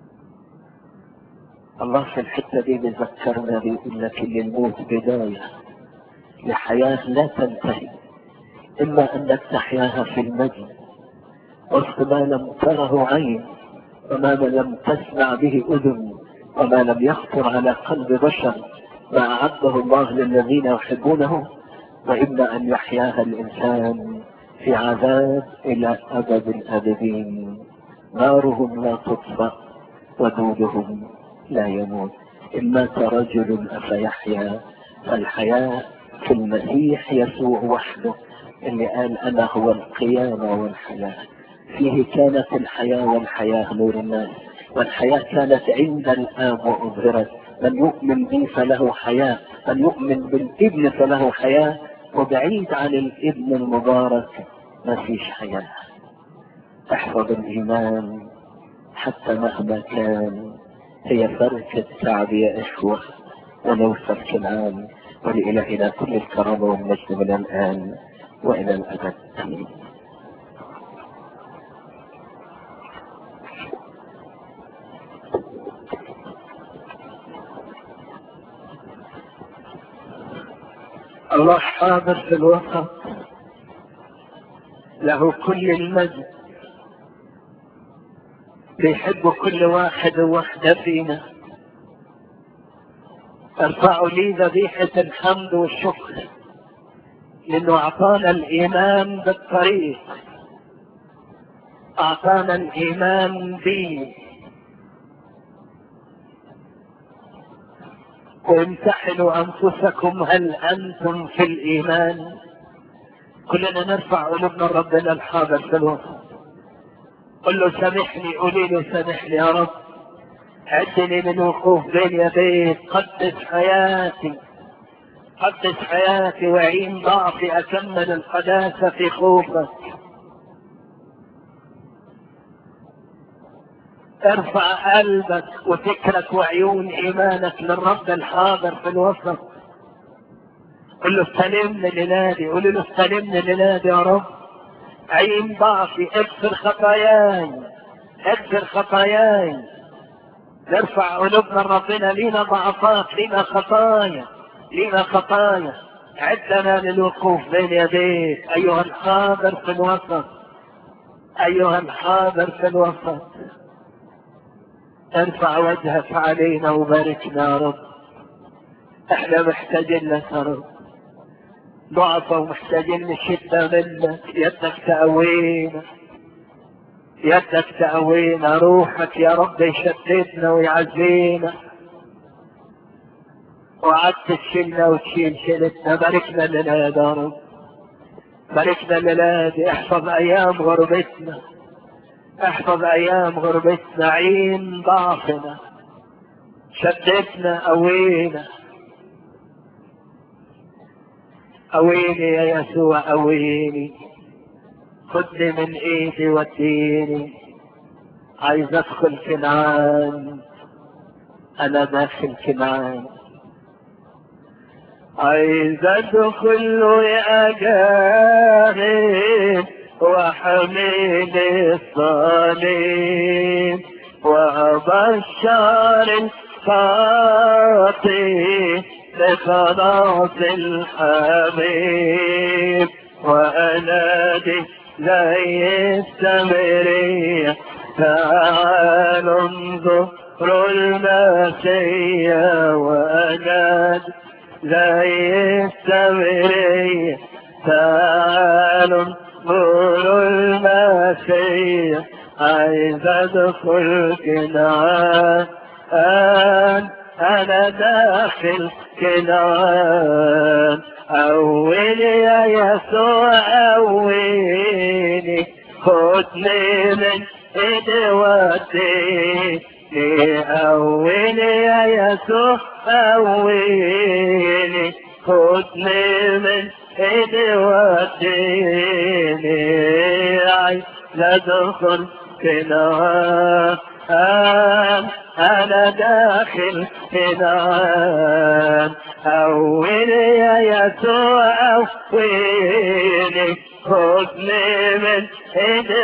الله في الحتة دي بيذكرنا بيقول لك ان الموت بداية لحياة لا تنتهي، اما انك تحياها في المجد وسط ما لم تره عين، وما لم تسمع به اذن، وما لم يخطر على قلب بشر، ما اعده الله للذين يحبونه، واما ان يحياها الانسان في عذاب الى ابد الابدين، نارهم لا تطفأ ودودهم لا يموت. ان مات رجل افيحيا، فالحياة في المسيح يسوع وحده، اللي قال انا هو القيامة والحياة، فيه كانت الحياة والحياة نور الناس، والحياة كانت عند الآب وأظهرت، من يؤمن بي فله حياة، من يؤمن بالابن فله حياة، وبعيد عن الابن المبارك ما فيش حياة. احفظ الإيمان حتى مهما كان، هي فركة كعب يا إخوة ونوصل كنعان، ولإلهنا كل الكرامة والمجد من الآن وإلى الأبد، آمين. الله حاضر في الوسط، له كل المجد، بيحب كل واحد وواحدة فينا. ارفعوا لي ذبيحة الحمد والشكر، لانه اعطانا الايمان بالطريق، اعطانا الايمان به. وامتحنوا انفسكم هل انتم في الايمان. كلنا نرفع قلوبنا لربنا الحاضر في الوسط، قل له سامحني، قولي له سامحني يا رب، عدني من وقوف بين يديك، قدس حياتي، قدس حياتي، وعين ضعفي اكمل القداسة في خوفك. ارفع قلبك وفكرك وعيون ايمانك للرب الحاضر في الوسط، قل له استلمني لنادي، قل له استلمني لنادي يا رب، عين ضعفي، اغفر خطاياي، اغفر خطاياي. نرفع قلوبنا لربنا، لينا ضعفات، لينا خطايا، لينا خطايا، عدنا للوقوف بين يديك ايها الحاضر في الوسط، ايها الحاضر في الوسط. ارفع وجهك علينا وباركنا يا رب، احنا محتاجين لك يا رب، ضعفة ومحتاجين للشدة منك، يدك تقوينا، يدك تقوينا، روحك يا رب يشددنا ويعزينا، وعدت تشيلنا وتشيل شيلتنا. باركنا لنا يا رب، باركنا لنا، احفظ ايام غربتنا، احفظ ايام غربتنا، عين ضعفنا، شددنا، قوينا، قويني يا يسوع، قويني، خدني من ايدي وديني، عايز ادخل كنعان، انا داخل كنعان، عايز ادخل له يا جاهد وحميل الصليب، وابشر الخاطئ بخلاص الحبيب، وانادي زي السامرية تعالوا انظروا المسيح، وانادي زي السامرية تعالوا انظروا المسيح، عايز ادخل كنعان، انا داخل كنعان. اولي يا يسوع اولي، خدني من ايدي وديني. اولي يا يسوع اولي، خدني من ايدي وديني. عايز ادخل كنعان، انا داخل كنعان. اولي يا يسوع اولي، خدني من ايدي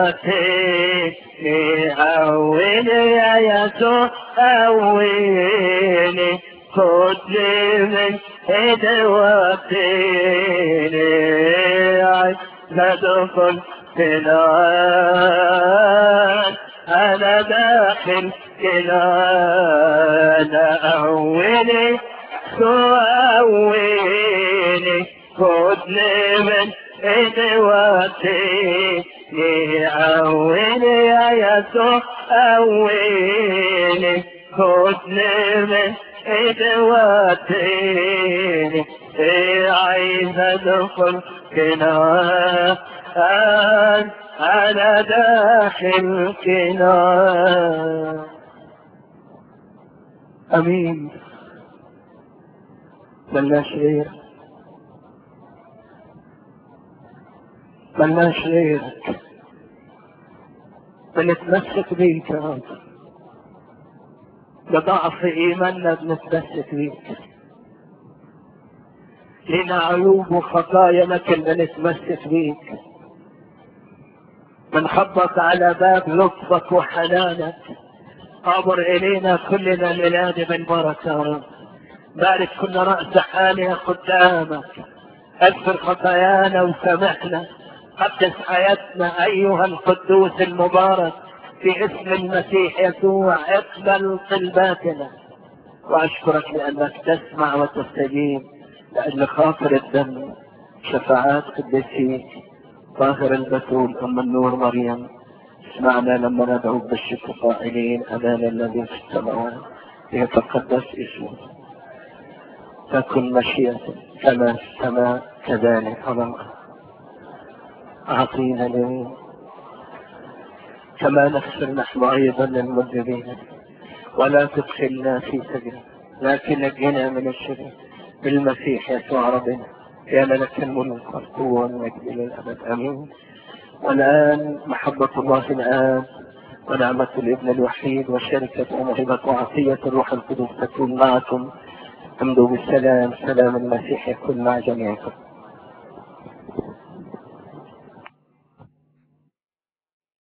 وديني. اولي يا يسوع اولي، خدني من ايدي وديني. عايز ادخل كنعان، انا داخل كنعان. اولي اولي، خدني من ايدي وديني. اولي يا يسوع اولي، خدني من ايدي وديني. عايز ادخل كنعان، انا داخل كنعان. امين. ملناش غير، ملناش غيرك، بنتمسك بيك يا رب. بضعف ايماننا بنتمسك بيك، لنا عيوب وخطايا لكن بنتمسك بيك. بنخبط على باب لطفك وحنانك. عبر الينا كلنا ميلاد من بركه يا رب. بارك كل رأس حالنا قدامك، اغفر خطايانا وسامحنا، قدس حياتنا ايها القدوس المبارك. في اسم المسيح يسوع اقبل طلباتنا. واشكرك لانك تسمع وتستجيب، لأجل خاطر الدم شفاعات قديسيك طاهر البتول ام النور مريم. اسمعنا لما ندعو بالشكر قائلين: ابانا الذي في السماوات ليتقدس اسمك، تكن مشيئتك كما في السماء كذلك على الارض. اعطينا اليوم كما نغفر نحن ايضا للمذنبين، ولا تدخلنا في سجن لكن نجنا من الشرير بالمسيح يسوع ربنا. يا لك الملك والقوه والمجد الى الابد امين. والان محبه الله الاب ونعمه الابن الوحيد وشركه وموهبه وعطيه الروح القدس تكون معكم. امضوا بالسلام. سلام المسيح يكون مع جميعكم.